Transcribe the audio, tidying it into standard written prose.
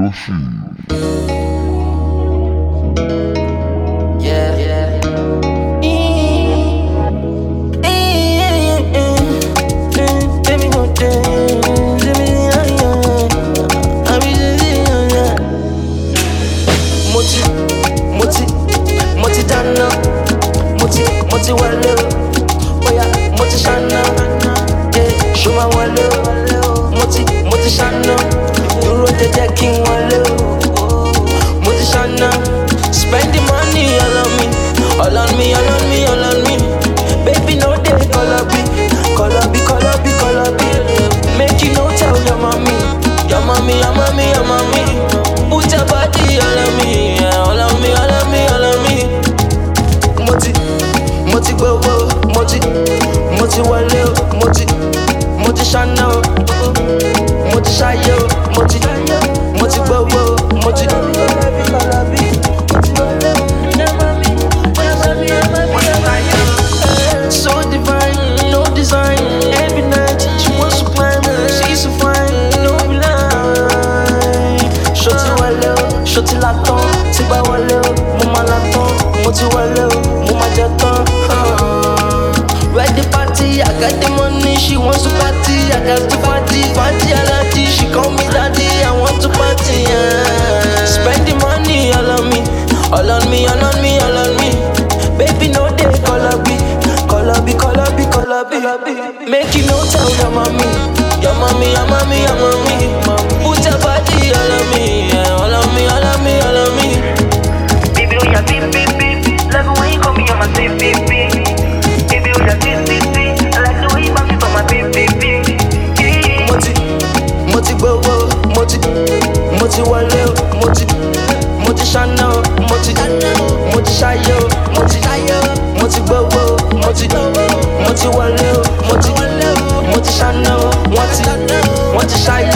Spend the money all on me, all on me, all on me, all on me. Baby, no day, color B, color B, color B, color B. Make you no tell your mommy, your mommy, your mommy, your mommy. Put your body all on me, yeah, all on me, all on me, all on me. Moti go go, moti wale, moti shana, moti shayo, moti go go, moti. So divine, no design. Every night she wants to climb. She's so fine, no lie. Shoti wale, shoti laton, tiba wale, mama laton, moti wale, mama jaton. Where the party, I got the money. She wants to party, I got to party. Party alati, she call me daddy. I want to party. Spend the money all on me, all on me, all on me, all on me. Baby, no day, color B, color B, color B, color B. Make you no tell your mommy, your mommy, your mommy, your mommy. Put your body all on me, yeah, all on me, all on me, all on me. Baby, oh yeah, beep, beep, beep. Love it when you call me on my beep, beep, beep. Baby, oh yeah, beep, beep, beep. I like the way you bounce it on my beep, beep, beep. Moti go go, moti wale, moti shana, moti shayo, moti go go, moti wale, moti shana, moti shayo.